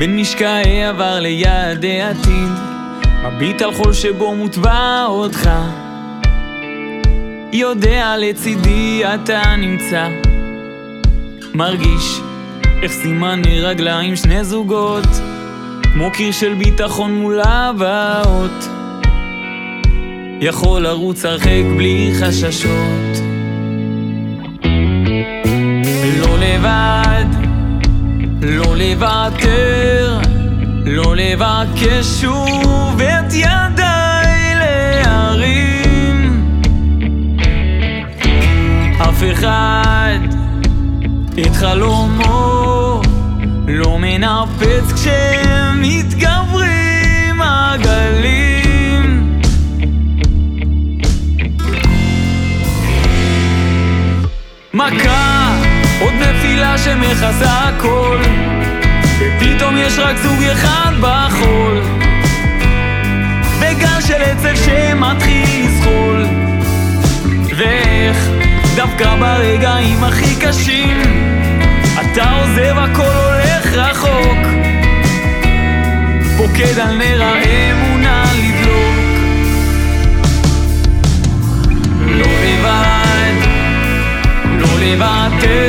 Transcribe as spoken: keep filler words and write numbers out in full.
בין משקעי עבר ליעדי עתיד, מביט על חול שבו מוטבע אותך, יודע לצידי אתה נמצא, מרגיש איך סימני רגליים שני זוגות, כמו קיר של ביטחון מול הבאות, יכול לרוץ הרחק בלי חששות. לא לבד, לא לוותר, לא לבקש שוב את ידיי להרים, אף אחד את חלומו לא מנפץ כשמתגברים הגלים. מכה, עוד נפילה שמכסה הכל, ופתאום יש רק זוג אחד בחול, בגל של עצב שמתחיל לזחול, ואיך דווקא ברגעים הכי קשים אתה עוזב הכל, הולך רחוק, פוקד על נר האמונה לדלוק. לא לבד, לא לוותר,